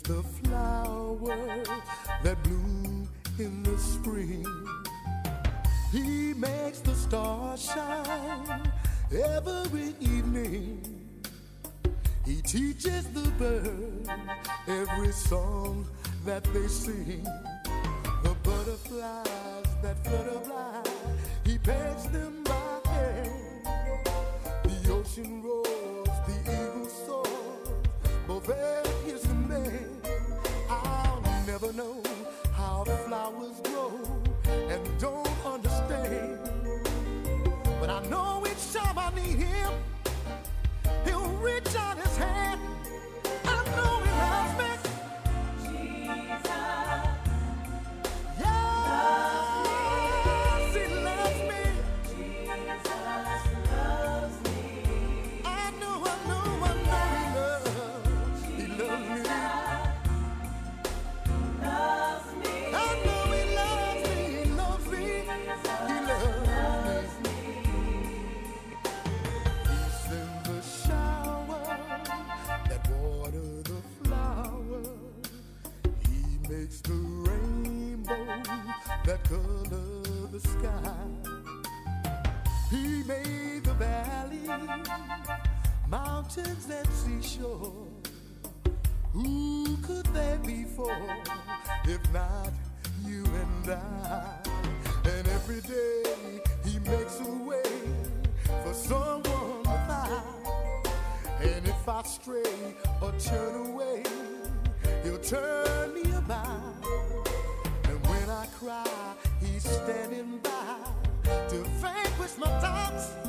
the flowers that bloom in the spring. He makes the stars shine every evening. He teaches the birds every song that they sing. The butterflies that flutter by, he pets them by hand. The ocean roars, the eagle soars, both air his command. I'll never know how flowers grow and don't understand, but I know each time I need him, he'll reach out his hand. I know he loves me. Jesus, yes, he loves me. Jesus loves me. I know he loves me. He loves me. I know he loves me. He loves me. He loves me. He sends a shower that water the flower. He makes the rainbow that color the sky. He made the valley, mountains and seashore. Who could they be for if not you and I? And every day he makes a way for someone to find. And if I stray or turn away, he'll turn me about. And when I cry, he's standing by to vanquish my doubts.